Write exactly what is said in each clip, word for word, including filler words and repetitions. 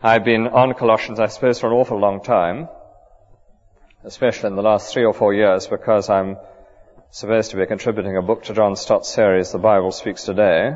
I've been on Colossians, I suppose, for an awful long time, especially in the last three or four years, because I'm supposed to be contributing a book to John Stott's series, The Bible Speaks Today.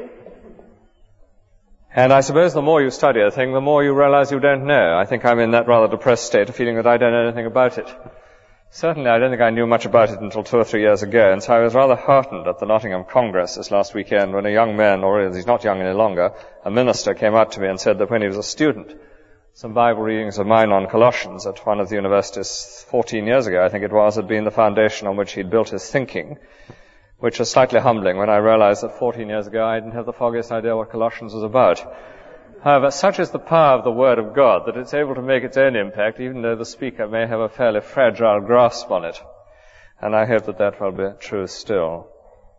And I suppose the more you study a thing, the more you realize you don't know. I think I'm in that rather depressed state of feeling that I don't know anything about it. Certainly, I don't think I knew much about it until two or three years ago, and so I was rather heartened at the Nottingham Congress this last weekend when a young man, or he's not young any longer, a minister came out to me and said that when he was a student, some Bible readings of mine on Colossians at one of the universities fourteen years ago, I think it was, had been the foundation on which he'd built his thinking, which was slightly humbling when I realized that fourteen years ago I didn't have the foggiest idea what Colossians was about. However, such is the power of the Word of God that it's able to make its own impact, even though the speaker may have a fairly fragile grasp on it. And I hope that that will be true still.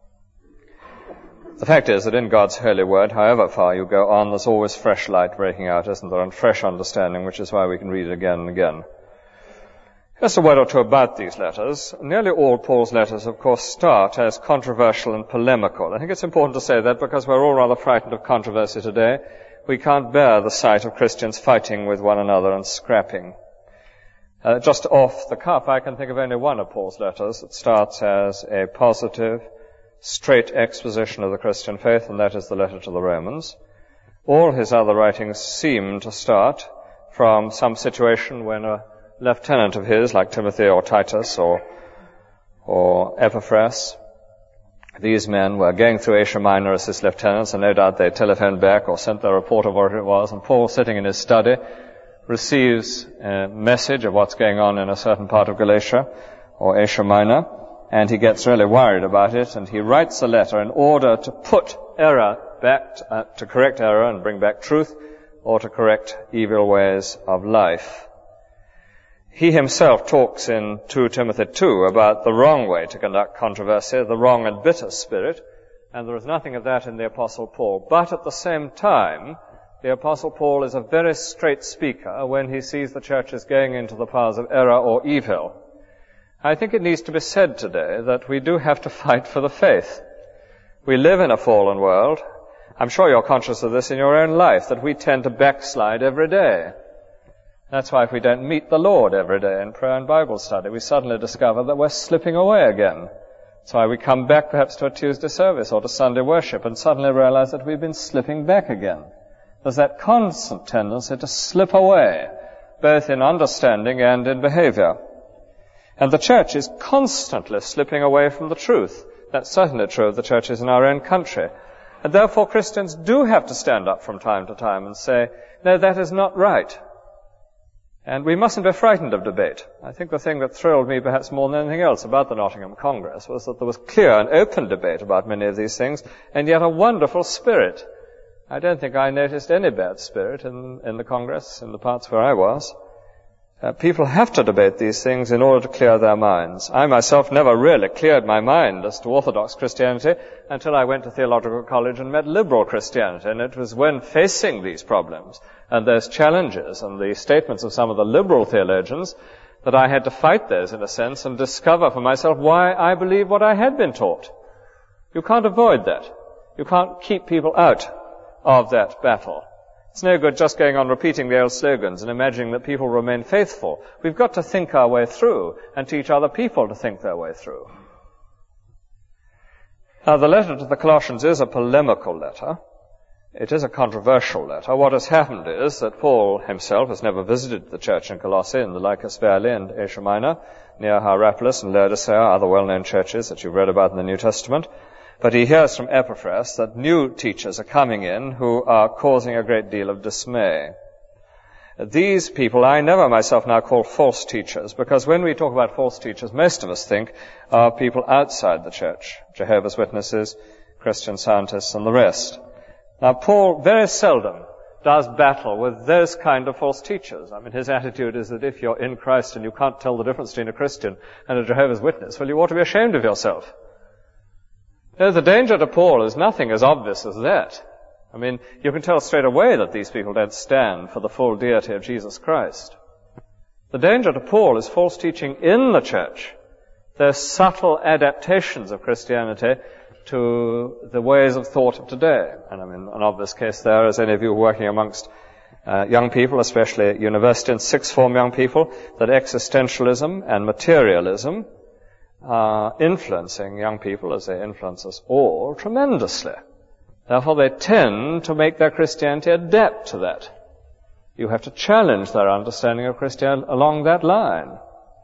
The fact is that in God's holy Word, however far you go on, there's always fresh light breaking out, isn't there, and fresh understanding, which is why we can read it again and again. Just a word or two about these letters. Nearly all Paul's letters, of course, start as controversial and polemical. I think it's important to say that because we're all rather frightened of controversy today. We can't bear the sight of Christians fighting with one another and scrapping. Uh, just off the cuff, I can think of only one of Paul's letters that starts as a positive, straight exposition of the Christian faith, and that is the letter to the Romans. All his other writings seem to start from some situation when a lieutenant of his, like Timothy or Titus or, or Epaphras, these men were going through Asia Minor as his lieutenants, and no doubt they telephoned back or sent their report of what it was, and Paul, sitting in his study, receives a message of what's going on in a certain part of Galatia or Asia Minor, and he gets really worried about it, and he writes a letter in order to put error back, to, uh, to correct error and bring back truth, or to correct evil ways of life. He himself talks in Second Timothy two about the wrong way to conduct controversy, the wrong and bitter spirit, and there is nothing of that in the Apostle Paul. But at the same time, the Apostle Paul is a very straight speaker when he sees the churches going into the paths of error or evil. I think it needs to be said today that we do have to fight for the faith. We live in a fallen world. I'm sure you're conscious of this in your own life, that we tend to backslide every day. That's why if we don't meet the Lord every day in prayer and Bible study, we suddenly discover that we're slipping away again. That's why we come back perhaps to a Tuesday service or to Sunday worship and suddenly realize that we've been slipping back again. There's that constant tendency to slip away, both in understanding and in behavior. And the church is constantly slipping away from the truth. That's certainly true of the churches in our own country. And therefore Christians do have to stand up from time to time and say, no, that is not right. And we mustn't be frightened of debate. I think the thing that thrilled me perhaps more than anything else about the Nottingham Congress was that there was clear and open debate about many of these things, and yet a wonderful spirit. I don't think I noticed any bad spirit in, in the Congress, in the parts where I was. Uh, people have to debate these things in order to clear their minds. I myself never really cleared my mind as to Orthodox Christianity until I went to theological college and met liberal Christianity. And it was when facing these problems and those challenges and the statements of some of the liberal theologians that I had to fight those in a sense and discover for myself why I believed what I had been taught. You can't avoid that. You can't keep people out of that battle. It's no good just going on repeating the old slogans and imagining that people remain faithful. We've got to think our way through and teach other people to think their way through. Now, the letter to the Colossians is a polemical letter. It is a controversial letter. What has happened is that Paul himself has never visited the church in Colossae, in the Lycus Valley and Asia Minor, near Hierapolis and Laodicea, other well-known churches that you've read about in the New Testament. But he hears from Epaphras that new teachers are coming in who are causing a great deal of dismay. These people I never myself now call false teachers, because when we talk about false teachers, most of us think are people outside the church, Jehovah's Witnesses, Christian Scientists, and the rest. Now, Paul very seldom does battle with those kind of false teachers. I mean, his attitude is that if you're in Christ and you can't tell the difference between a Christian and a Jehovah's Witness, well, you ought to be ashamed of yourself. No, the danger to Paul is nothing as obvious as that. I mean, you can tell straight away that these people don't stand for the full deity of Jesus Christ. The danger to Paul is false teaching in the church. There's subtle adaptations of Christianity to the ways of thought of today. And I mean, an obvious case there is any of you working amongst uh, young people, especially at university and sixth form young people, that existentialism and materialism are influencing young people, as they influence us all, tremendously. Therefore, they tend to make their Christianity adapt to that. You have to challenge their understanding of Christianity along that line.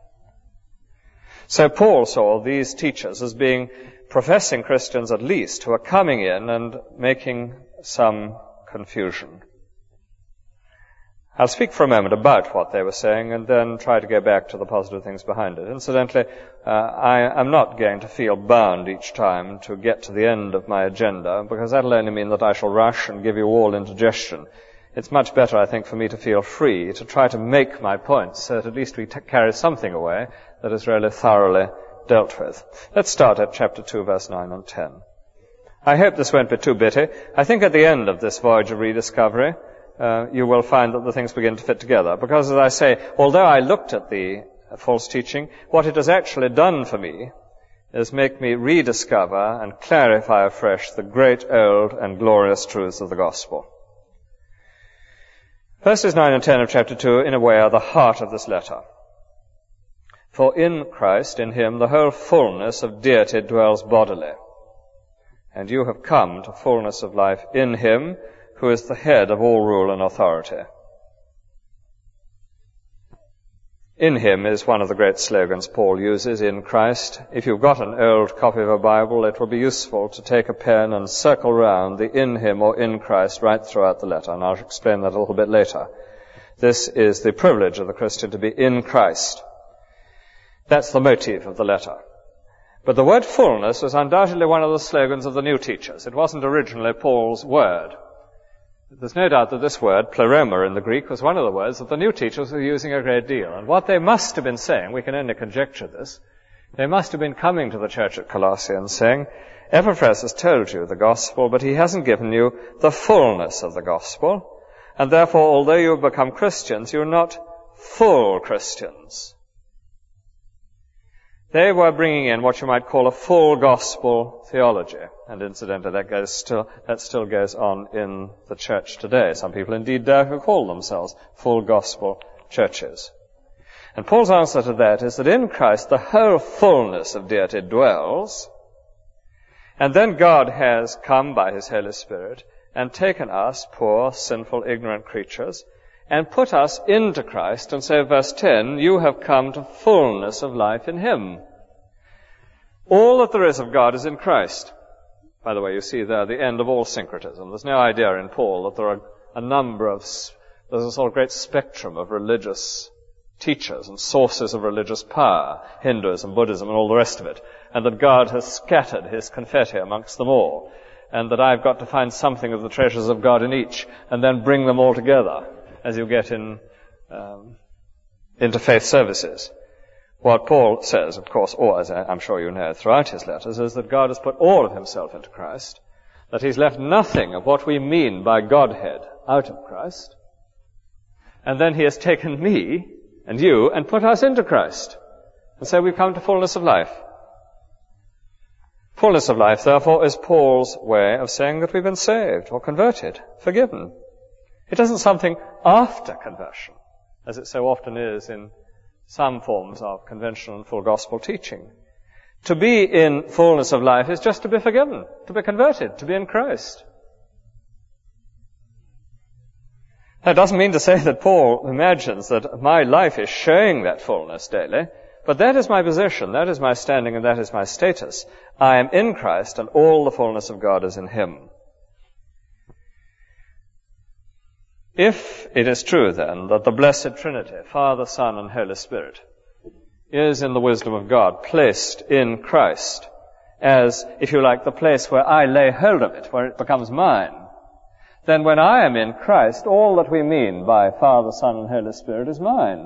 So Paul saw these teachers as being professing Christians at least, who are coming in and making some confusion. I'll speak for a moment about what they were saying and then try to go back to the positive things behind it. Incidentally, uh, I am not going to feel bound each time to get to the end of my agenda, because that'll only mean that I shall rush and give you all indigestion. It's much better, I think, for me to feel free to try to make my points so that at least we t- carry something away that is really thoroughly dealt with. Let's start at chapter two, verse nine and ten. I hope this won't be too bitty. I think at the end of this voyage of rediscovery, uh, you will find that the things begin to fit together. Because, as I say, although I looked at the false teaching, what it has actually done for me is make me rediscover and clarify afresh the great old and glorious truths of the gospel. Verses nine and ten of chapter two, in a way, are the heart of this letter. For in Christ, in him, the whole fullness of deity dwells bodily. And you have come to fullness of life in him, who is the head of all rule and authority. In him is one of the great slogans Paul uses, in Christ. If you've got an old copy of a Bible, it will be useful to take a pen and circle round the in him or in Christ right throughout the letter, and I'll explain that a little bit later. This is the privilege of the Christian, to be in Christ. That's the motive of the letter. But the word fullness was undoubtedly one of the slogans of the new teachers. It wasn't originally Paul's word. There's no doubt that this word, pleroma in the Greek, was one of the words that the new teachers were using a great deal. And what they must have been saying, we can only conjecture this, they must have been coming to the church at Colossae and saying, Epaphras has told you the gospel, but he hasn't given you the fullness of the gospel. And therefore, although you have become Christians, you're not full Christians. They were bringing in what you might call a full gospel theology. And incidentally, that goes still, that still goes on in the church today. Some people indeed dare to call themselves full gospel churches. And Paul's answer to that is that in Christ the whole fullness of deity dwells, and then God has come by his Holy Spirit and taken us, poor, sinful, ignorant creatures, and put us into Christ, and so verse ten, you have come to fullness of life in him. All that there is of God is in Christ. By the way, you see there the end of all syncretism. There's no idea in Paul that there are a number of, there's a sort of great spectrum of religious teachers and sources of religious power, Hinduism, Buddhism, and all the rest of it, and that God has scattered his confetti amongst them all, and that I've got to find something of the treasures of God in each, and then bring them all together, as you get in um, interfaith services. What Paul says, of course, or as I'm sure you know throughout his letters, is that God has put all of himself into Christ, that he's left nothing of what we mean by Godhead out of Christ, and then he has taken me and you and put us into Christ. And so we've come to fullness of life. Fullness of life, therefore, is Paul's way of saying that we've been saved or converted, forgiven. It isn't something after conversion, as it so often is in some forms of conventional and full gospel teaching. To be in fullness of life is just to be forgiven, to be converted, to be in Christ. That doesn't mean to say that Paul imagines that my life is showing that fullness daily, but that is my position, that is my standing, and that is my status. I am in Christ, and all the fullness of God is in him. If it is true, then, that the Blessed Trinity, Father, Son, and Holy Spirit, is in the wisdom of God placed in Christ as, if you like, the place where I lay hold of it, where it becomes mine, then when I am in Christ, all that we mean by Father, Son, and Holy Spirit is mine.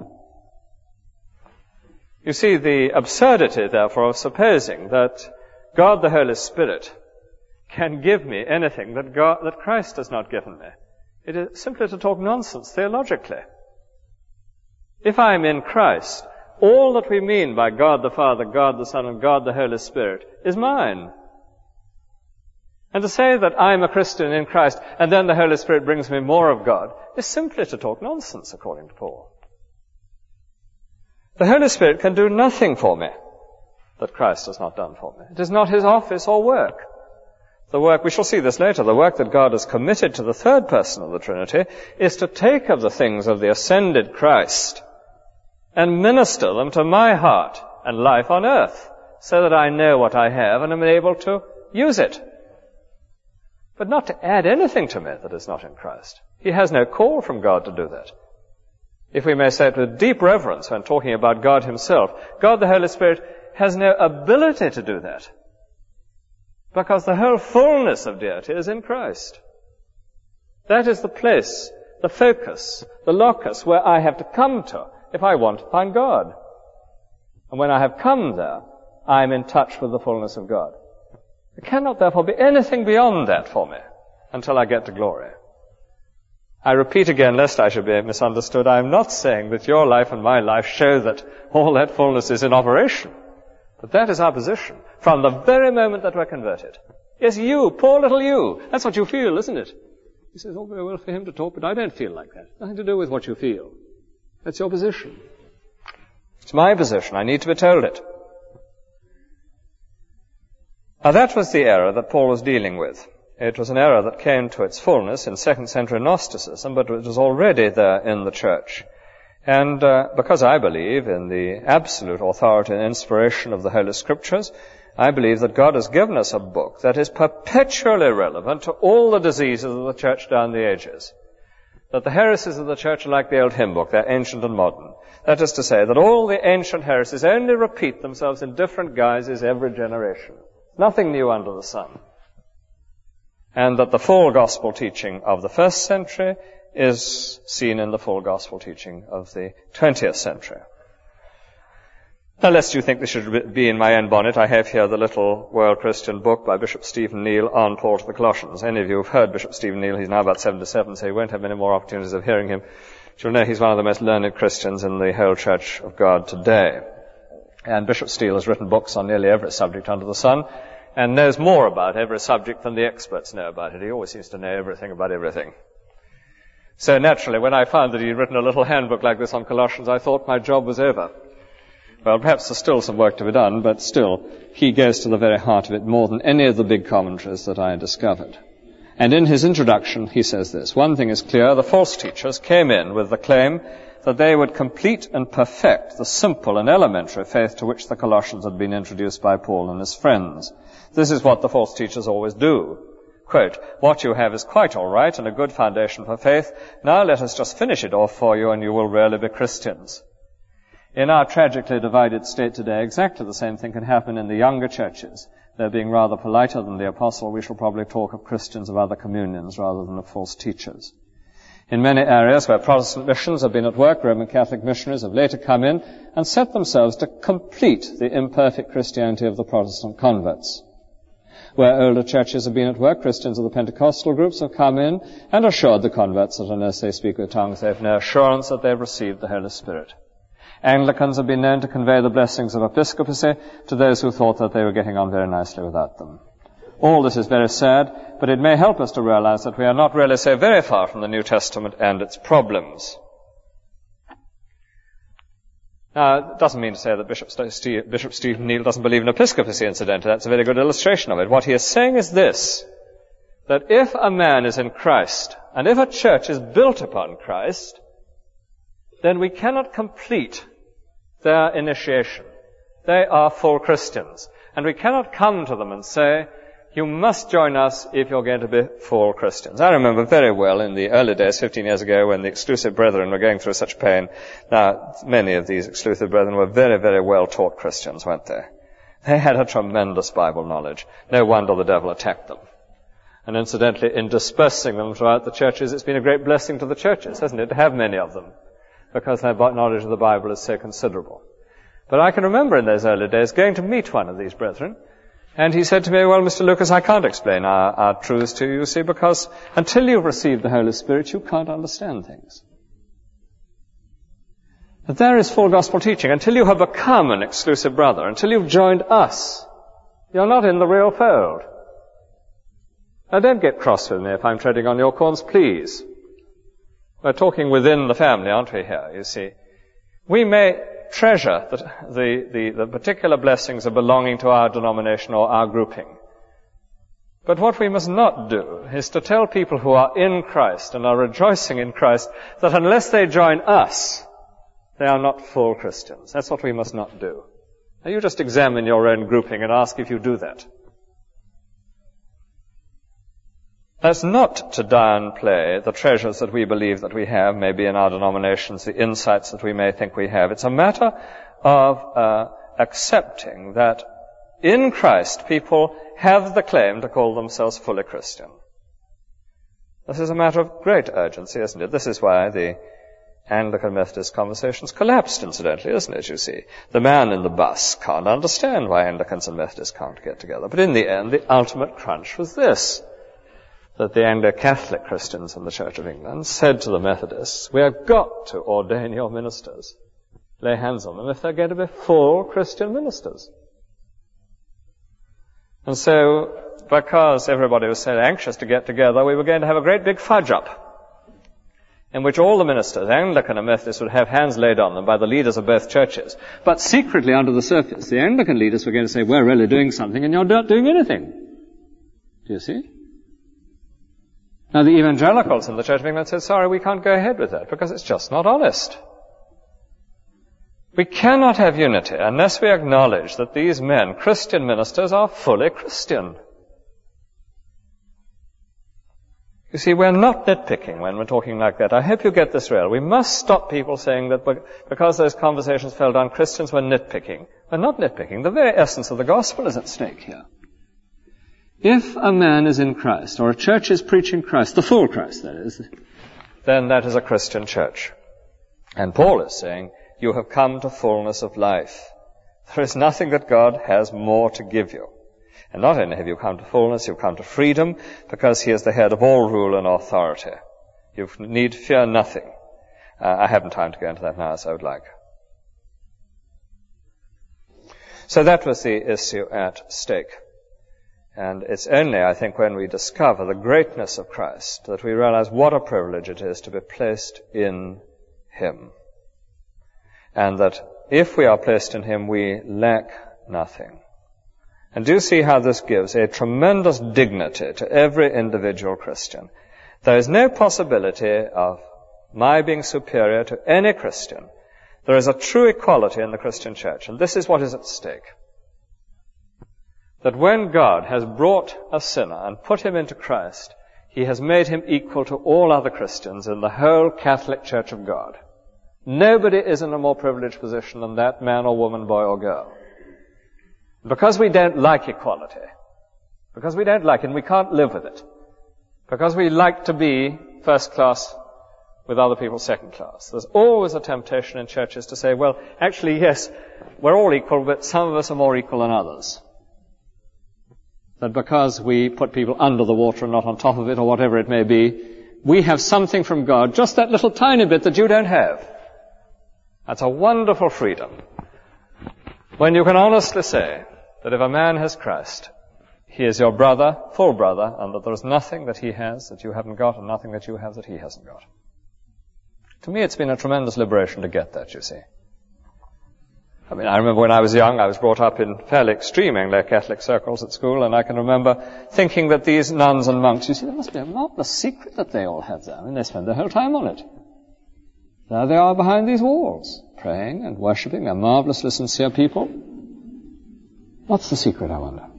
You see the absurdity, therefore, of supposing that God the Holy Spirit can give me anything that God, that Christ has not given me. It is simply to talk nonsense theologically. If I am in Christ, all that we mean by God the Father, God the Son, and God the Holy Spirit is mine. And to say that I'm a Christian in Christ and then the Holy Spirit brings me more of God is simply to talk nonsense, according to Paul. The Holy Spirit can do nothing for me that Christ has not done for me. It is not his office or work. The work, we shall see this later, the work that God has committed to the third person of the Trinity is to take of the things of the ascended Christ and minister them to my heart and life on earth, so that I know what I have and am able to use it. But not to add anything to me that is not in Christ. He has no call from God to do that. If we may say it with deep reverence when talking about God himself, God the Holy Spirit has no ability to do that, because the whole fullness of deity is in Christ. That is the place, the focus, the locus where I have to come to if I want to find God. And when I have come there, I am in touch with the fullness of God. There cannot therefore be anything beyond that for me until I get to glory. I repeat again, lest I should be misunderstood, I am not saying that your life and my life show that all that fullness is in operation. But that is our position from the very moment that we're converted. Yes, you, poor little you. That's what you feel, isn't it? He says, oh, very well for him to talk, but I don't feel like that. Nothing to do with what you feel. That's your position. It's my position. I need to be told it. Now that was the error that Paul was dealing with. It was an error that came to its fullness in second century Gnosticism, but it was already there in the church. And uh, because I believe in the absolute authority and inspiration of the Holy Scriptures, I believe that God has given us a book that is perpetually relevant to all the diseases of the church down the ages. That the heresies of the church are like the old hymn book, they're ancient and modern. That is to say that all the ancient heresies only repeat themselves in different guises every generation. Nothing new under the sun. And that the full gospel teaching of the first century is seen in the full gospel teaching of the twentieth century. Now, lest you think this should be in my own bonnet, I have here the little World Christian book by Bishop Stephen Neale on Paul to the Colossians. Any of you have heard Bishop Stephen Neale, he's now about seventy-seven, so you won't have many more opportunities of hearing him. But you'll know he's one of the most learned Christians in the whole Church of God today. And Bishop Steele has written books on nearly every subject under the sun, and knows more about every subject than the experts know about it. He always seems to know everything about everything. So naturally, when I found that he'd written a little handbook like this on Colossians, I thought my job was over. Well, perhaps there's still some work to be done, but still, he goes to the very heart of it more than any of the big commentaries that I discovered. And in his introduction, he says this: one thing is clear, the false teachers came in with the claim that they would complete and perfect the simple and elementary faith to which the Colossians had been introduced by Paul and his friends. This is what the false teachers always do. Quote, what you have is quite all right and a good foundation for faith. Now let us just finish it off for you and you will really be Christians. In our tragically divided state today, exactly the same thing can happen in the younger churches. They're being rather politer than the apostle. We shall probably talk of Christians of other communions rather than of false teachers. In many areas where Protestant missions have been at work, Roman Catholic missionaries have later come in and set themselves to complete the imperfect Christianity of the Protestant converts. Where older churches have been at work, Christians of the Pentecostal groups have come in and assured the converts that unless they speak with tongues, they have no assurance that they've received the Holy Spirit. Anglicans have been known to convey the blessings of episcopacy to those who thought that they were getting on very nicely without them. All this is very sad, but it may help us to realize that we are not really so very far from the New Testament and its problems. Now, it doesn't mean to say that Bishop, St- Bishop Stephen Neale doesn't believe in episcopacy, incidentally. That's a very good illustration of it. What he is saying is this, that if a man is in Christ, and if a church is built upon Christ, then we cannot complete their initiation. They are full Christians. And we cannot come to them and say, you must join us if you're going to be full Christians. I remember very well in the early days, fifteen years ago, when the exclusive brethren were going through such pain. Now, many of these exclusive brethren were very, very well-taught Christians, weren't they? They had a tremendous Bible knowledge. No wonder the devil attacked them. And incidentally, in dispersing them throughout the churches, it's been a great blessing to the churches, hasn't it, to have many of them, because their knowledge of the Bible is so considerable. But I can remember in those early days going to meet one of these brethren, and he said to me, well, Mister Lucas, I can't explain our, our truths to you, you see, because until you've received the Holy Spirit, you can't understand things. But there is full gospel teaching. Until you have become an exclusive brother, until you've joined us, you're not in the real fold. Now don't get cross with me if I'm treading on your corns, please. We're talking within the family, aren't we here, you see? We may treasure the, the, the, the particular blessings of belonging to our denomination or our grouping. But what we must not do is to tell people who are in Christ and are rejoicing in Christ that unless they join us, they are not full Christians. That's what we must not do. Now you just examine your own grouping and ask if you do that. That's not to downplay the treasures that we believe that we have, maybe in our denominations, the insights that we may think we have. It's a matter of uh, accepting that in Christ people have the claim to call themselves fully Christian. This is a matter of great urgency, isn't it? This is why the Anglican Methodist conversations collapsed, incidentally, isn't it, you see? The man in the bus can't understand why Anglicans and Methodists can't get together. But in the end, the ultimate crunch was this, that the Anglo-Catholic Christians in the Church of England said to the Methodists, we have got to ordain your ministers, lay hands on them if they're going to be full Christian ministers. And so, because everybody was so anxious to get together, we were going to have a great big fudge-up, in which all the ministers, Anglican and Methodist, would have hands laid on them by the leaders of both churches. But secretly, under the surface, the Anglican leaders were going to say, we're really doing something, and you're not doing anything. Do you see? Now, the evangelicals in the Church of England said, sorry, we can't go ahead with that, because it's just not honest. We cannot have unity unless we acknowledge that these men, Christian ministers, are fully Christian. You see, we're not nitpicking when we're talking like that. I hope you get this real. We must stop people saying that because those conversations fell down, Christians were nitpicking. We're not nitpicking. The very essence of the gospel is at stake here. If a man is in Christ, or a church is preaching Christ, the full Christ, that is, then that is a Christian church. And Paul is saying, you have come to fullness of life. There is nothing that God has more to give you. And not only have you come to fullness, you've come to freedom, because he is the head of all rule and authority. You need fear nothing. Uh, I haven't time to go into that now as I would like. So that was the issue at stake. And it's only, I think, when we discover the greatness of Christ that we realize what a privilege it is to be placed in him. And that if we are placed in him, we lack nothing. And do you see how this gives a tremendous dignity to every individual Christian? There is no possibility of my being superior to any Christian. There is a true equality in the Christian church, and this is what is at stake. That when God has brought a sinner and put him into Christ, he has made him equal to all other Christians in the whole Catholic Church of God. Nobody is in a more privileged position than that man or woman, boy or girl. Because we don't like equality, because we don't like it and we can't live with it, because we like to be first class with other people second class, there's always a temptation in churches to say, well, actually, yes, we're all equal, but some of us are more equal than others. That because we put people under the water and not on top of it, or whatever it may be, we have something from God, just that little tiny bit that you don't have. That's a wonderful freedom. When you can honestly say that if a man has Christ, he is your brother, full brother, and that there is nothing that he has that you haven't got, and nothing that you have that he hasn't got. To me, it's been a tremendous liberation to get that, you see. I mean, I remember when I was young, I was brought up in fairly extreme Anglo-Catholic circles at school, and I can remember thinking that these nuns and monks, you see, there must be a marvelous secret that they all have there. I mean, they spend their whole time on it. There they are behind these walls, praying and worshipping. They're marvelously sincere people. What's the secret, I wonder?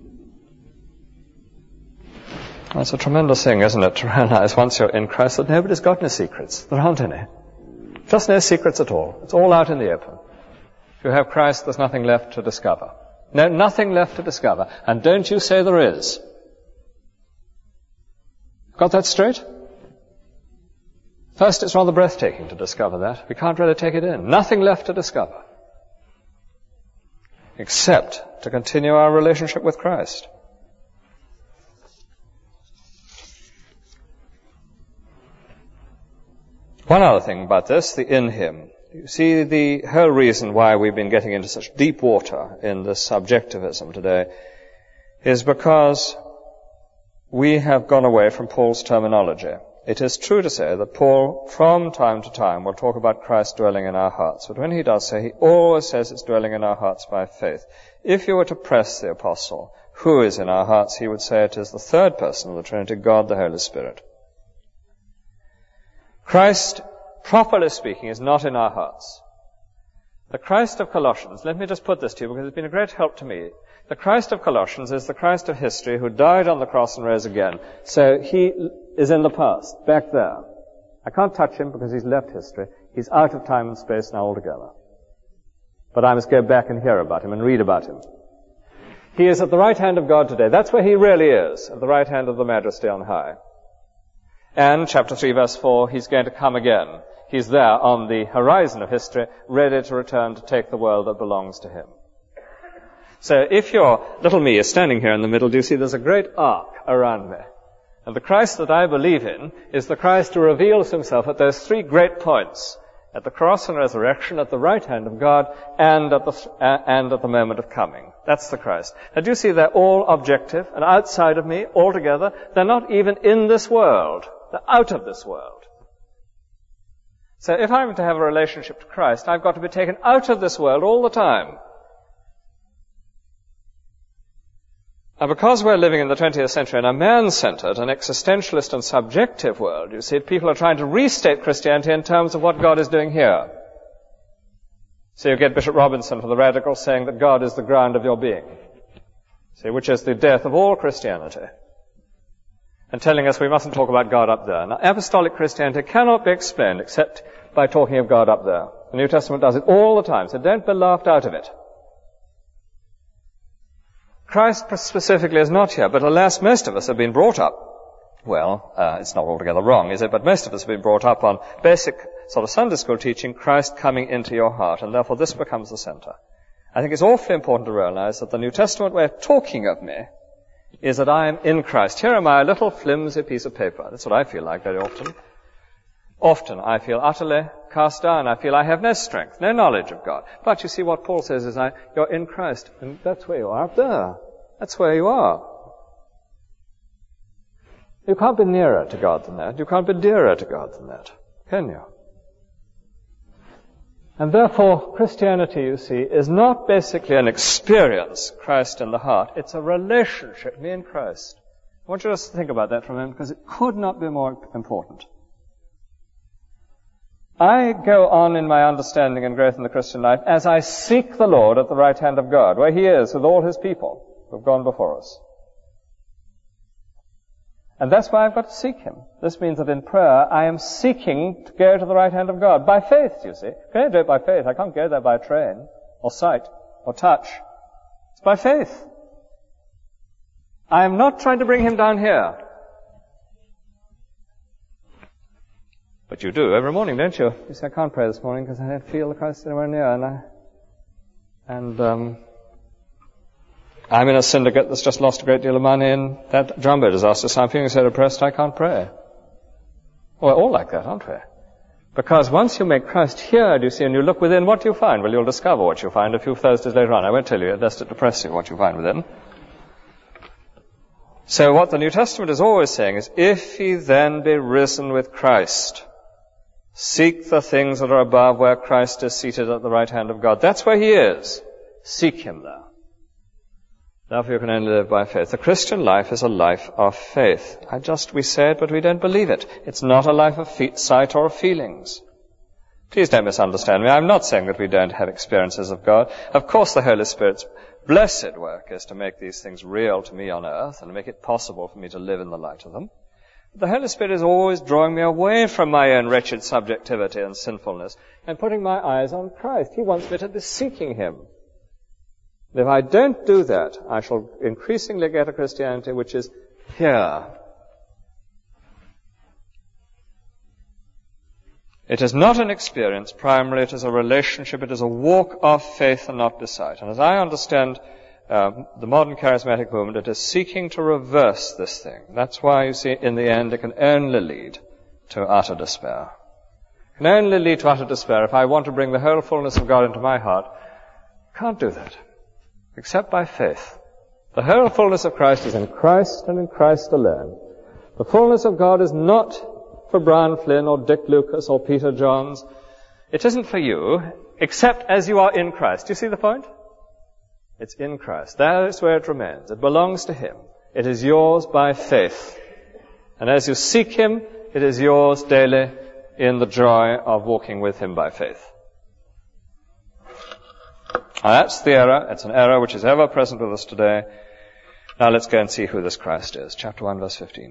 Well, it's a tremendous thing, isn't it, to realize once you're in Christ that nobody's got any secrets. There aren't any. Just no secrets at all. It's all out in the open. If you have Christ, there's nothing left to discover. No, nothing left to discover. And don't you say there is. Got that straight? First, it's rather breathtaking to discover that. We can't really take it in. Nothing left to discover. Except to continue our relationship with Christ. One other thing about this, the in him. You see, the whole reason why we've been getting into such deep water in this subjectivism today is because we have gone away from Paul's terminology. It is true to say that Paul, from time to time, will talk about Christ dwelling in our hearts. But when he does so, he always says it's dwelling in our hearts by faith. If you were to press the apostle, who is in our hearts, he would say it is the third person of the Trinity, God the Holy Spirit. Christ, properly speaking, is not in our hearts. The Christ of Colossians, let me just put this to you because it's been a great help to me. The Christ of Colossians is the Christ of history who died on the cross and rose again. So he is in the past, back there. I can't touch him because he's left history. He's out of time and space now altogether. But I must go back and hear about him and read about him. He is at the right hand of God today. That's where he really is, at the right hand of the Majesty on high. And chapter three, verse four, he's going to come again. He's there on the horizon of history, ready to return to take the world that belongs to him. So if your little me is standing here in the middle, do you see there's a great arc around me? And the Christ that I believe in is the Christ who reveals himself at those three great points, at the cross and resurrection, at the right hand of God, and at the, uh, and at the moment of coming. That's the Christ. Now do you see they're all objective and outside of me altogether? They're not even in this world. They're out of this world. So if I'm to have a relationship to Christ, I've got to be taken out of this world all the time. Now, because we're living in the twentieth century in a man-centered and existentialist and subjective world, you see, people are trying to restate Christianity in terms of what God is doing here. So you get Bishop Robinson for the Radicals saying that God is the ground of your being, see, which is the death of all Christianity, and telling us we mustn't talk about God up there. Now, apostolic Christianity cannot be explained except by talking of God up there. The New Testament does it all the time, so don't be laughed out of it. Christ specifically is not here, but alas, most of us have been brought up, well, uh, it's not altogether wrong, is it? But most of us have been brought up on basic sort of Sunday school teaching, Christ coming into your heart, and therefore this becomes the center. I think it's awfully important to realize that the New Testament way of talking of me is that I am in Christ. Here am I, a little flimsy piece of paper. That's what I feel like very often. Often I feel utterly cast down. I feel I have no strength, no knowledge of God. But you see what Paul says is, I, you're in Christ. And that's where you are, up there. That's where you are. You can't be nearer to God than that. You can't be dearer to God than that. Can you? And therefore, Christianity, you see, is not basically an experience, Christ in the heart. It's a relationship, me and Christ. I want you to think about that for a minute, because it could not be more important. I go on in my understanding and growth in the Christian life as I seek the Lord at the right hand of God, where he is with all his people who have gone before us. And that's why I've got to seek him. This means that in prayer I am seeking to go to the right hand of God. By faith, you see. I can only do it by faith. I can't go there by train, or sight, or touch. It's by faith. I am not trying to bring him down here. But you do every morning, don't you? You say, I can't pray this morning because I don't feel the Christ anywhere near. And, I, and um, I'm in a syndicate that's just lost a great deal of money, and that Jumbo disaster, so I'm feeling so depressed I can't pray. Well, we're all like that, aren't we? Because once you make Christ here, do you see, and you look within, what do you find? Well, you'll discover what you find a few Thursdays later on. I won't tell you, lest it depress you, what you find within. So what the New Testament is always saying is, if ye then be risen with Christ, seek the things that are above where Christ is seated at the right hand of God. That's where he is. Seek him there. Therefore you can only live by faith. The Christian life is a life of faith. I just, we say it, but we don't believe it. It's not a life of fe- sight or of feelings. Please don't misunderstand me. I'm not saying that we don't have experiences of God. Of course the Holy Spirit's blessed work is to make these things real to me on earth and to make it possible for me to live in the light of them. The Holy Spirit is always drawing me away from my own wretched subjectivity and sinfulness and putting my eyes on Christ. He wants me to be seeking him. If I don't do that, I shall increasingly get a Christianity which is here. It is not an experience, primarily it is a relationship, it is a walk of faith and not beside. And as I understand um, the modern charismatic movement, it is seeking to reverse this thing. That's why, you see, in the end, it can only lead to utter despair. It can only lead to utter despair if I want to bring the whole fullness of God into my heart. I can't do that, except by faith. The whole fullness of Christ is in Christ and in Christ alone. The fullness of God is not for Brian Flynn or Dick Lucas or Peter Johns. It isn't for you, except as you are in Christ. Do you see the point? It's in Christ. That is where it remains. It belongs to Him. It is yours by faith. And as you seek Him, it is yours daily in the joy of walking with Him by faith. Now that's the error. It's an error which is ever present with us today. Now let's go and see who this Christ is. Chapter one, verse fifteen.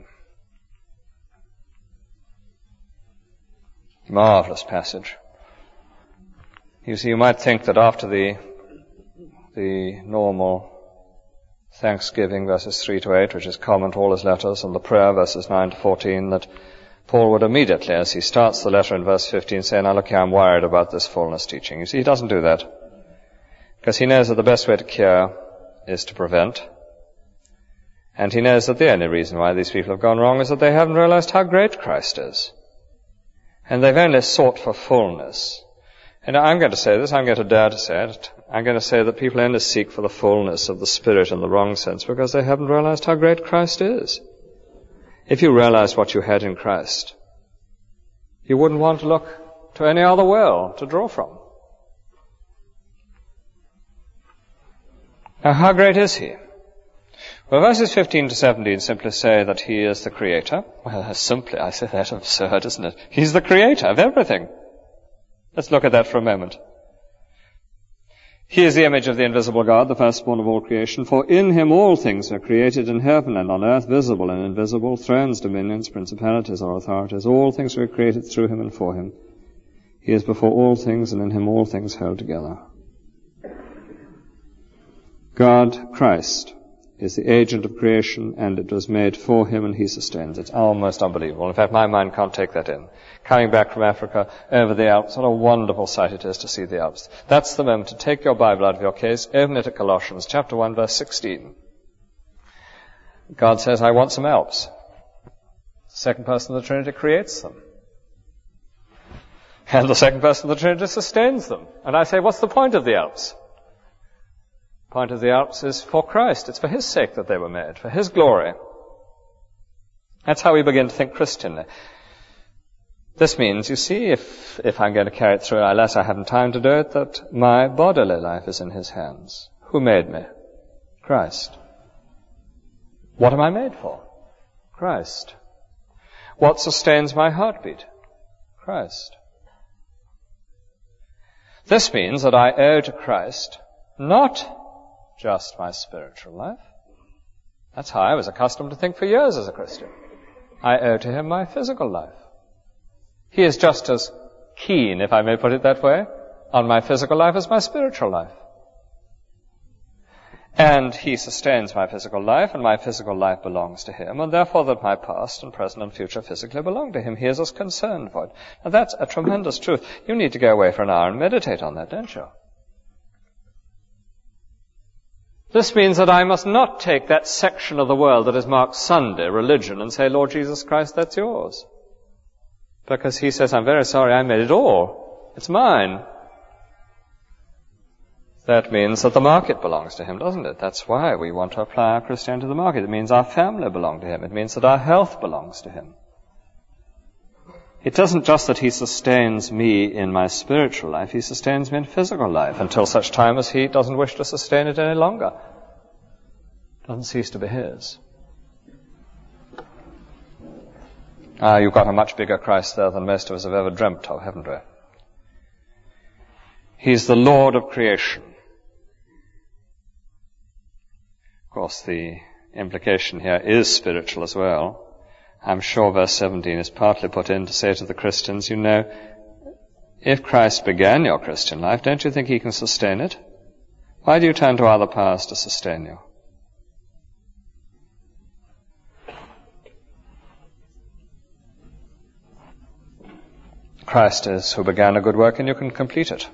Marvelous passage. You see, you might think that after the the normal thanksgiving, verses three to eight, which is common to all his letters, and the prayer, verses nine to fourteen, that Paul would immediately, as he starts the letter in verse fifteen, say, now look here, I'm worried about this fullness teaching. You see, he doesn't do that, because he knows that the best way to cure is to prevent. And he knows that the only reason why these people have gone wrong is that they haven't realized how great Christ is. And they've only sought for fullness. And I'm going to say this, I'm going to dare to say it. I'm going to say that people only seek for the fullness of the Spirit in the wrong sense because they haven't realized how great Christ is. If you realized what you had in Christ, you wouldn't want to look to any other well to draw from. Now, how great is He? Well, verses fifteen to seventeen simply say that He is the Creator. Well, simply, I say that absurd, isn't it? He's the Creator of everything. Let's look at that for a moment. He is the image of the invisible God, the firstborn of all creation. For in Him all things were created in heaven and on earth, visible and invisible, thrones, dominions, principalities, or authorities. All things were created through Him and for Him. He is before all things, and in Him all things held together. God, Christ, is the agent of creation, and it was made for Him, and He sustains it. It's almost unbelievable. In fact, my mind can't take that in. Coming back from Africa, over the Alps, what a wonderful sight it is to see the Alps. That's the moment to take your Bible out of your case, open it at Colossians, chapter one, verse sixteen. God says, I want some Alps. The second person of the Trinity creates them. And the second person of the Trinity sustains them. And I say, what's the point of the Alps? The point of the Alps is for Christ. It's for His sake that they were made, for His glory. That's how we begin to think Christianly. This means, you see, if, if I'm going to carry it through, unless I haven't time to do it, that my bodily life is in His hands. Who made me? Christ. What am I made for? Christ. What sustains my heartbeat? Christ. This means that I owe to Christ not just my spiritual life. That's how I was accustomed to think for years as a Christian. I owe to Him my physical life. He is just as keen, if I may put it that way, on my physical life as my spiritual life. And He sustains my physical life, and my physical life belongs to Him, and therefore that my past and present and future physically belong to Him. He is as concerned for it. Now that's a tremendous truth. You need to go away for an hour and meditate on that, don't you? This means that I must not take that section of the world that is marked Sunday, religion, and say, Lord Jesus Christ, that's yours. Because He says, I'm very sorry, I made it all. It's mine. That means that the market belongs to Him, doesn't it? That's why we want to apply our Christianity to the market. It means our family belongs to Him. It means that our health belongs to Him. It doesn't just that He sustains me in my spiritual life, He sustains me in physical life until such time as He doesn't wish to sustain it any longer. It doesn't cease to be His. Ah, you've got a much bigger Christ there than most of us have ever dreamt of, haven't we? He's the Lord of creation. Of course, the implication here is spiritual as well. I'm sure verse seventeen is partly put in to say to the Christians, you know, if Christ began your Christian life, don't you think He can sustain it? Why do you turn to other powers to sustain you? Christ is who began a good work, and you can complete it.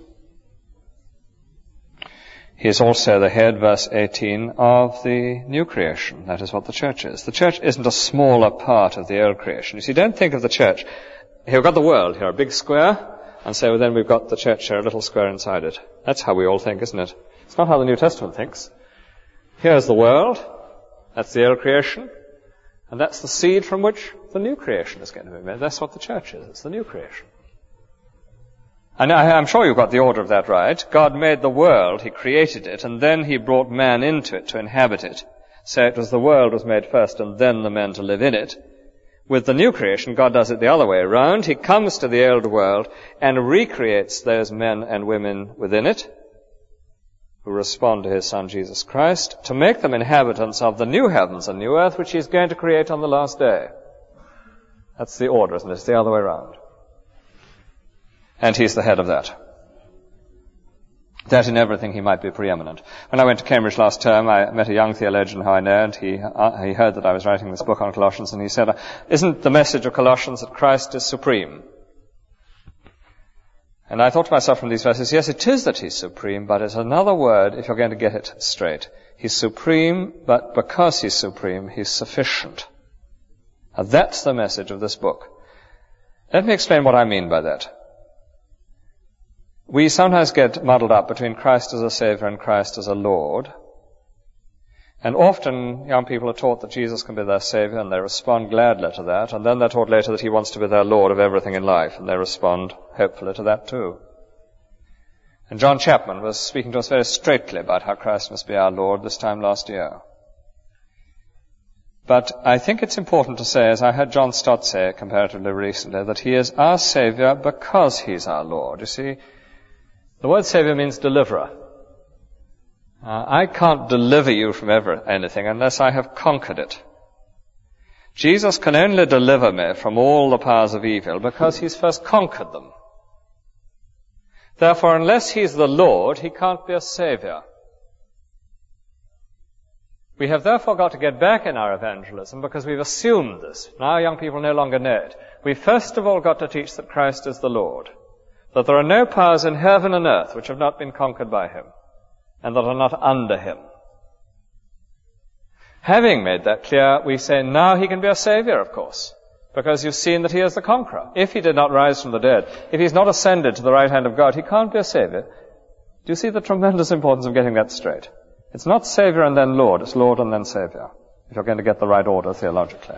He is also the head, verse eighteen, of the new creation. That is what the church is. The church isn't a smaller part of the old creation. You see, don't think of the church. Here we've got the world here, a big square, and so then we've got the church here, a little square inside it. That's how we all think, isn't it? It's not how the New Testament thinks. Here's the world. That's the old creation. And that's the seed from which the new creation is going to be made. That's what the church is. It's the new creation. And I, I'm sure you've got the order of that right. God made the world. He created it. And then he brought man into it to inhabit it. So it was the world was made first and then the men to live in it. With the new creation, God does it the other way around. He comes to the old world and recreates those men and women within it who respond to his Son Jesus Christ to make them inhabitants of the new heavens and new earth which he's going to create on the last day. That's the order, isn't it? It's the other way around. And he's the head of that. That in everything he might be preeminent. When I went to Cambridge last term, I met a young theologian who I know, and he, uh, he heard that I was writing this book on Colossians, and he said, isn't the message of Colossians that Christ is supreme? And I thought to myself from these verses, yes, it is that he's supreme, but it's another word if you're going to get it straight. He's supreme, but because he's supreme, he's sufficient. Now that's the message of this book. Let me explain what I mean by that. We sometimes get muddled up between Christ as a Savior and Christ as a Lord. And often young people are taught that Jesus can be their Savior, and they respond gladly to that. And then they're taught later that he wants to be their Lord of everything in life, and they respond hopefully to that too. And John Chapman was speaking to us very straightly about how Christ must be our Lord this time last year. But I think it's important to say, as I heard John Stott say comparatively recently, that he is our Savior because he's our Lord. You see, the word Savior means deliverer. Uh, I can't deliver you from ever, anything unless I have conquered it. Jesus can only deliver me from all the powers of evil because he's first conquered them. Therefore, unless he's the Lord, he can't be a Savior. We have therefore got to get back in our evangelism because we've assumed this. Now young people no longer know it. We've first of all got to teach that Christ is the Lord. That there are no powers in heaven and earth which have not been conquered by him, and that are not under him. Having made that clear, we say now he can be a Savior, of course, because you've seen that he is the conqueror. If he did not rise from the dead, if he's not ascended to the right hand of God, he can't be a Savior. Do you see the tremendous importance of getting that straight? It's not Savior and then Lord, it's Lord and then Savior, if you're going to get the right order theologically.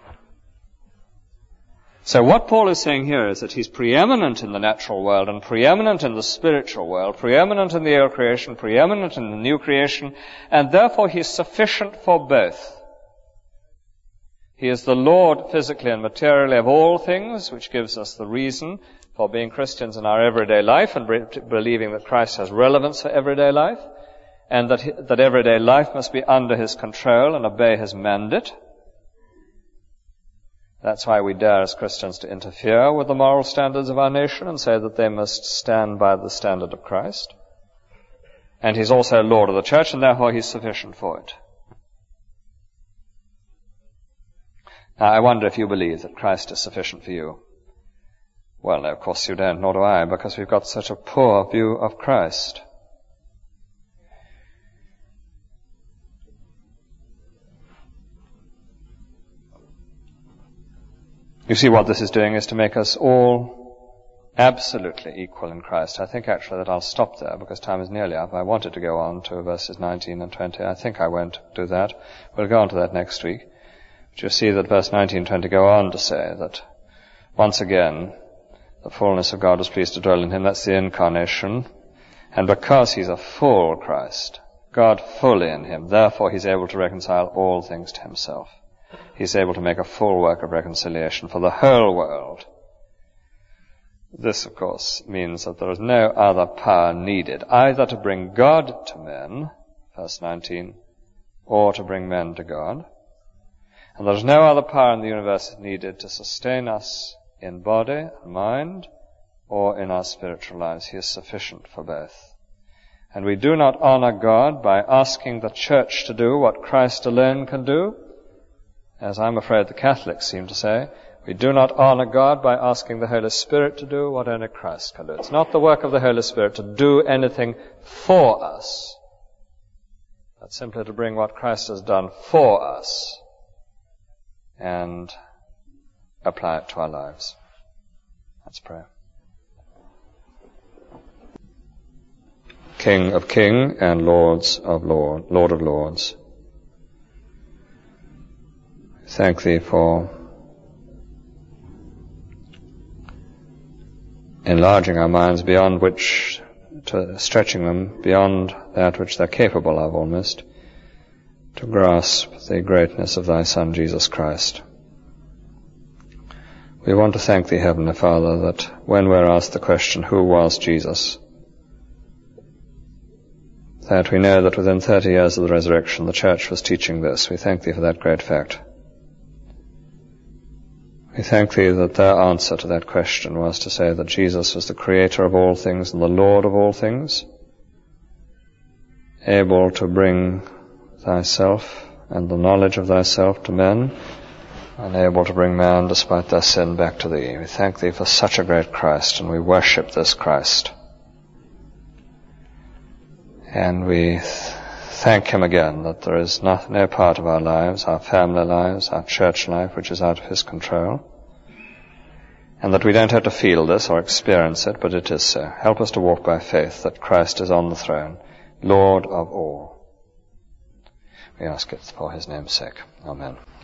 So what Paul is saying here is that he's preeminent in the natural world and preeminent in the spiritual world, preeminent in the old creation, preeminent in the new creation, and therefore he's sufficient for both. He is the Lord physically and materially of all things, which gives us the reason for being Christians in our everyday life and believing that Christ has relevance for everyday life, and that, he, that everyday life must be under his control and obey his mandate. That's why we dare as Christians to interfere with the moral standards of our nation and say that they must stand by the standard of Christ. And he's also Lord of the church, and therefore he's sufficient for it. Now, I wonder if you believe that Christ is sufficient for you. Well, no, of course you don't, nor do I, because we've got such a poor view of Christ. You see, what this is doing is to make us all absolutely equal in Christ. I think actually that I'll stop there because time is nearly up. I wanted to go on to verses nineteen and twenty. I think I won't do that. We'll go on to that next week. But you see that verse nineteen and twenty go on to say that once again the fullness of God was pleased to dwell in him. That's the incarnation. And because he's a full Christ, God fully in him, therefore he's able to reconcile all things to himself. He's able to make a full work of reconciliation for the whole world. This, of course, means that there is no other power needed, either to bring God to men, verse nineteen, or to bring men to God. And there is no other power in the universe needed to sustain us in body and mind, or in our spiritual lives. He is sufficient for both. And we do not honor God by asking the church to do what Christ alone can do, as I'm afraid the Catholics seem to say. We do not honor God by asking the Holy Spirit to do what only Christ can do. It's not the work of the Holy Spirit to do anything for us, but simply to bring what Christ has done for us and apply it to our lives. Let's pray. King of Kings and Lords of Lord, Lord of Lords. Thank Thee for enlarging our minds beyond which, to stretching them beyond that which they're capable of almost, to grasp the greatness of Thy Son, Jesus Christ. We want to thank Thee, Heavenly Father, that when we're asked the question, who was Jesus, that we know that within thirty years of the resurrection the Church was teaching this. We thank Thee for that great fact. We thank Thee that their answer to that question was to say that Jesus was the Creator of all things and the Lord of all things, able to bring Thyself and the knowledge of Thyself to men, and able to bring man, despite their sin, back to Thee. We thank Thee for such a great Christ, and we worship this Christ. And we th- thank Him again that there is no, no part of our lives, our family lives, our church life, which is out of His control, and that we don't have to feel this or experience it, but it is so. Help us to walk by faith that Christ is on the throne, Lord of all. We ask it for His name's sake. Amen.